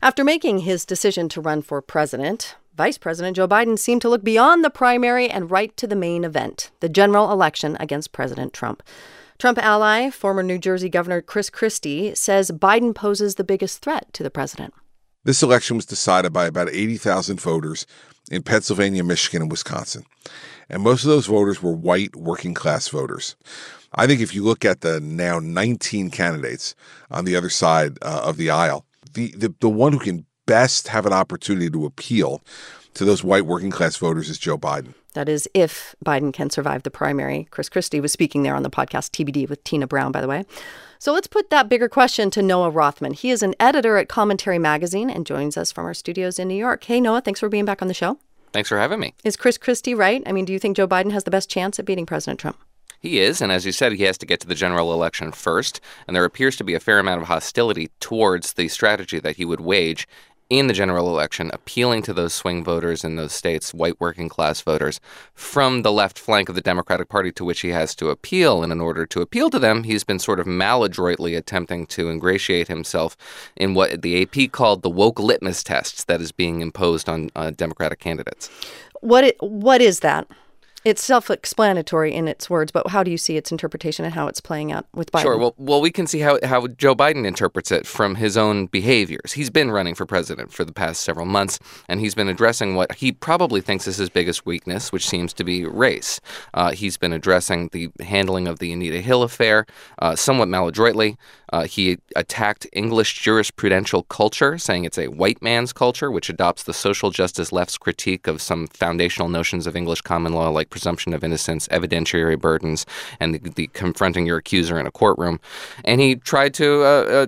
After making his decision to run for president, Vice President Joe Biden seemed to look beyond the primary and right to the main event, the general election against President Trump. Trump ally, former New Jersey Governor Chris Christie, says Biden poses the biggest threat to the president. This election was decided by about 80,000 voters in Pennsylvania, Michigan, and Wisconsin. And most of those voters were white working-class voters. I think if you look at the now 19 candidates on the other side of the aisle, the one who can best have an opportunity to appeal to those white working-class voters is Joe Biden. That is, if Biden can survive the primary. Chris Christie was speaking there on the podcast TBD with Tina Brown, by the way. So let's put that bigger question to Noah Rothman. He is an editor at Commentary Magazine and joins us from our studios in New York. Hey, Noah, thanks for being back on the show. Thanks for having me. Is Chris Christie right? I mean, do you think Joe Biden has the best chance at beating President Trump? He is, and as you said, he has to get to the general election first, and there appears to be a fair amount of hostility towards the strategy that he would wage in the general election, appealing to those swing voters in those states, white working-class voters, from the left flank of the Democratic Party to which he has to appeal. And in order to appeal to them, he's been sort of maladroitly attempting to ingratiate himself in what the AP called the woke litmus test that is being imposed on Democratic candidates. What is that? It's self-explanatory in its words, but how do you see its interpretation and how it's playing out with Biden? Sure. Well, we can see how Joe Biden interprets it from his own behaviors. He's been running for president for the past several months, and he's been addressing what he probably thinks is his biggest weakness, which seems to be race. He's been addressing the handling of the Anita Hill affair somewhat maladroitly. He attacked English jurisprudential culture, saying it's a white man's culture, which adopts the social justice left's critique of some foundational notions of English common law, like presumption of innocence, evidentiary burdens, and the confronting your accuser in a courtroom. And he tried to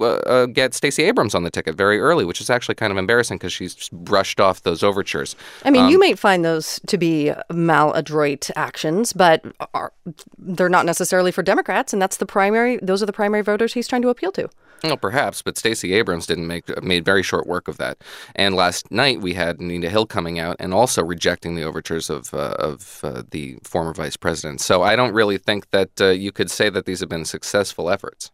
get Stacey Abrams on the ticket very early, which is actually kind of embarrassing because she's brushed off those overtures. I mean, you might find those to be maladroit actions, but they're not necessarily for Democrats, and those are the primary voters he's trying to appeal to. Well, perhaps, but Stacey Abrams made very short work of that. And last night we had Anita Hill coming out and also rejecting the overtures of the former vice president. So I don't really think that you could say that these have been successful efforts.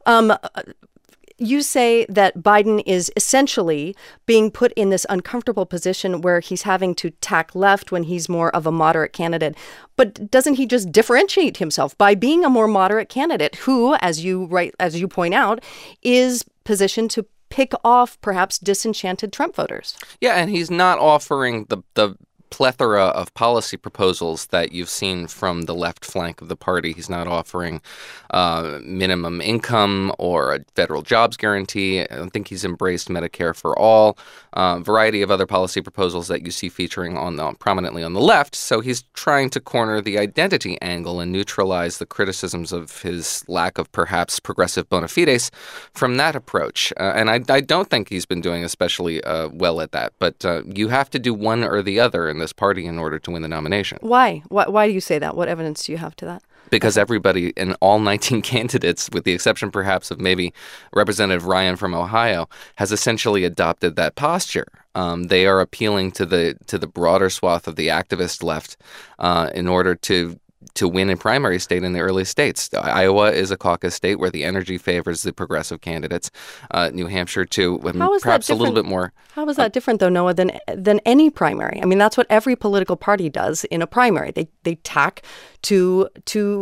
You say that Biden is essentially being put in this uncomfortable position where he's having to tack left when he's more of a moderate candidate. But doesn't he just differentiate himself by being a more moderate candidate who, as you point out, is positioned to pick off perhaps disenchanted Trump voters? Yeah, and he's not offering the plethora of policy proposals that you've seen from the left flank of the party. He's not offering minimum income or a federal jobs guarantee. I don't think he's embraced Medicare for all, variety of other policy proposals that you see featuring prominently on the left. So he's trying to corner the identity angle and neutralize the criticisms of his lack of perhaps progressive bona fides from that approach. And I don't think he's been doing especially well at that. But you have to do one or the other in this party in order to win the nomination. Why? Why do you say that? What evidence do you have to that? Because everybody in all 19 candidates, with the exception perhaps of maybe Representative Ryan from Ohio, has essentially adopted that posture. They are appealing to the broader swath of the activist left in order to win a primary state in the early states. Iowa is a caucus state where the energy favors the progressive candidates. New Hampshire, too, perhaps a little bit more. How is that different, though, Noah, than any primary? I mean, that's what every political party does in a primary. They tack to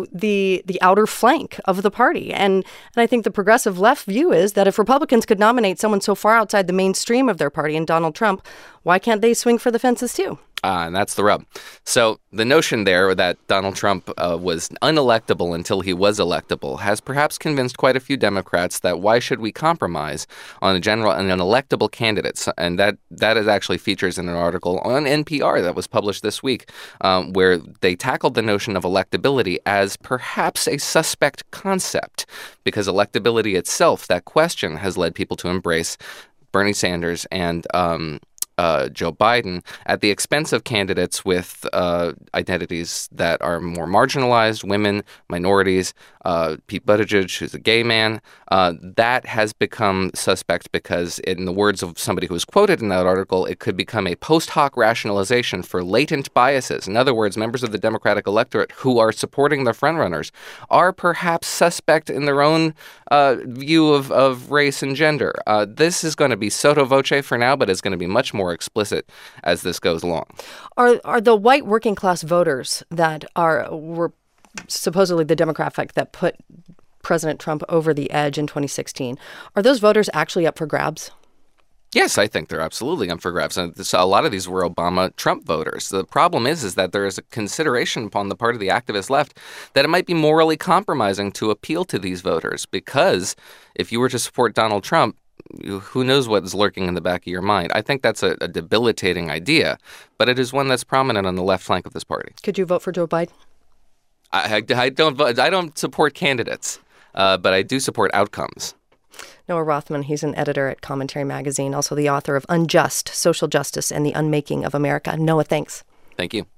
the outer flank of the party. And I think the progressive left view is that if Republicans could nominate someone so far outside the mainstream of their party in Donald Trump, why can't they swing for the fences, too? And that's the rub. So the notion there that Donald Trump was unelectable until he was electable has perhaps convinced quite a few Democrats that why should we compromise on an electable candidate? And that actually features in an article on NPR that was published this week where they tackled the notion of electability as perhaps a suspect concept because electability itself, that question, has led people to embrace Bernie Sanders and Joe Biden at the expense of candidates with identities that are more marginalized, women, minorities. Pete Buttigieg, who's a gay man, that has become suspect because, in the words of somebody who was quoted in that article, it could become a post hoc rationalization for latent biases. In other words, members of the Democratic electorate who are supporting the frontrunners are perhaps suspect in their own view of race and gender. This is going to be sotto voce for now, but it's going to be much more explicit as this goes along. Are the white working class voters that were supposedly the demographic that put President Trump over the edge in 2016, are those voters actually up for grabs? Yes, I think they're absolutely up for grabs. And a lot of these were Obama-Trump voters. The problem is that there is a consideration upon the part of the activist left that it might be morally compromising to appeal to these voters, because if you were to support Donald Trump, who knows what is lurking in the back of your mind. I think that's a debilitating idea, but it is one that's prominent on the left flank of this party. Could you vote for Joe Biden? I don't support candidates, but I do support outcomes. Noah Rothman, he's an editor at Commentary Magazine, also the author of Unjust: Social Justice and the Unmaking of America. Noah, thanks. Thank you.